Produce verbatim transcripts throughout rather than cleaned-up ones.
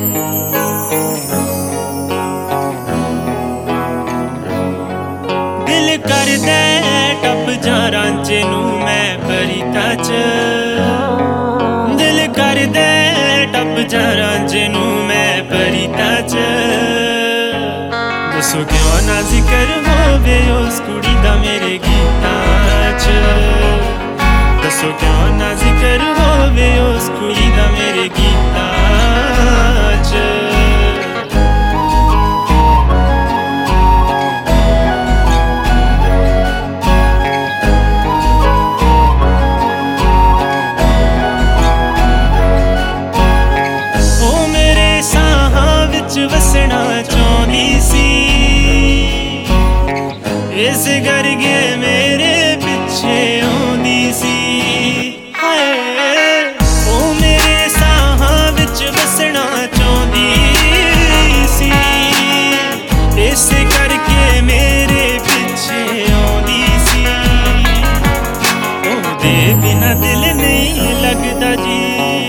दिल करदा टप जा रांचे नू मैं परिता च, दिल करदा टप जा रांचे नू मैं परिता च। दसो क्यों ना जिक्र होवे उस कुड़ी दा मेरे गीतां च, दसो क्यों ना जिक्र होवे उस कुड़ी दा मेरे गीतां च। वसना चाहती सी इस करके मेरे पिछे आंदी सी। हाय ओ मेरे साहां विच वसना चाहती सी इस करके मेरे पिछे आंदी सी। ओहदे बिना दिल नहीं लगदा जी,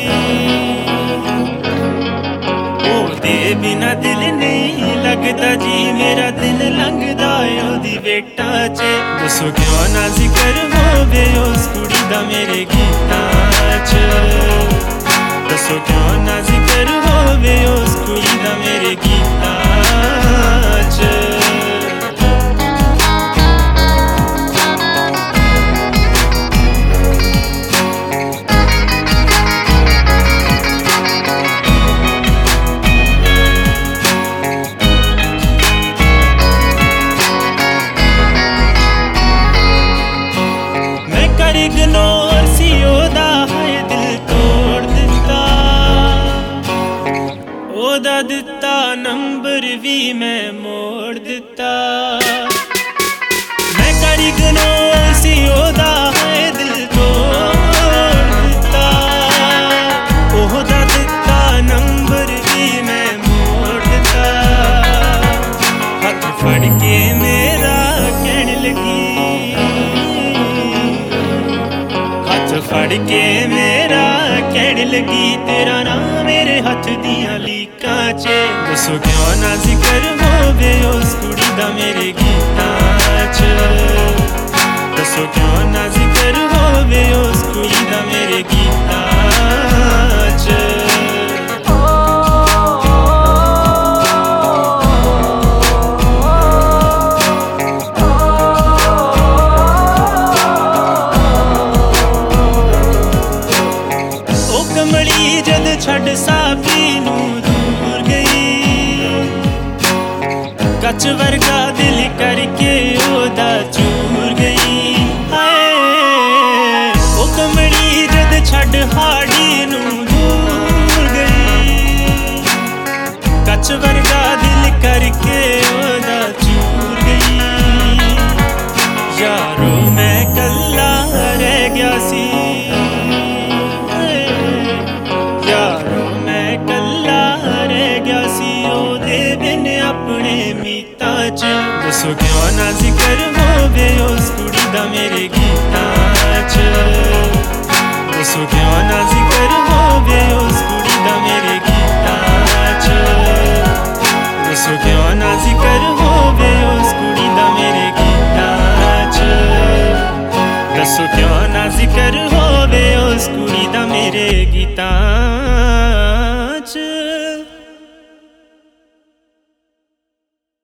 बिना दिल नहीं लगता जी, मेरा दिल लंघदा ओदी वेटा च। दसो क्यों ना जिक्र होवे उस कुड़ी दा मेरे गीतां च, दसो क्यों ना जिक्र होवे उस कुड़ी दा मेरे गीतां च। इग्नोर सी ओदा हाय दिल तोड़ दिता, ओदा दिता नंबर भी मैं मोड़ दिता। मैं कर इग्नोर सी ओदा हाय दिल तोड़ दिता, ओदा दिता नंबर भी मैं मोड़ दिता। हाथ फड़ के मेरा कहने लगी, फड़ के मेरा कहने लगी तेरा नाम मेरे हथ दियां लीकां च। दसो क्यों ना जिक्र होवे उस कुड़ी दा मेरे गीतां च, दसो क्यों ना जिक्र होवे उस कुड़ी दा मेरे गीतां च। जद छड़ साफी नू दूर गई, कच वर्गा दिल करके ओदा चूर गई। हाय ओ कमड़ी जद छड़ हाड़ी नू दूर गई, कच वर्गा दिल करके ओदा चूर गई। यारो मैं कल्ला रह गया सी, अपने मीतां च। दसो क्यों ना जिक्र होवे उस कुड़ी दा मेरे गीतां च, दसो क्यों ना जिक्र होवे उस कुड़ी दा मेरे गीतां च, दसो क्यों ना जिक्र होवे उस कुड़ी दा मेरे गीतां च, दसो क्यों ना जिक्र होवे उस कुड़ी दा मेरे गीतां।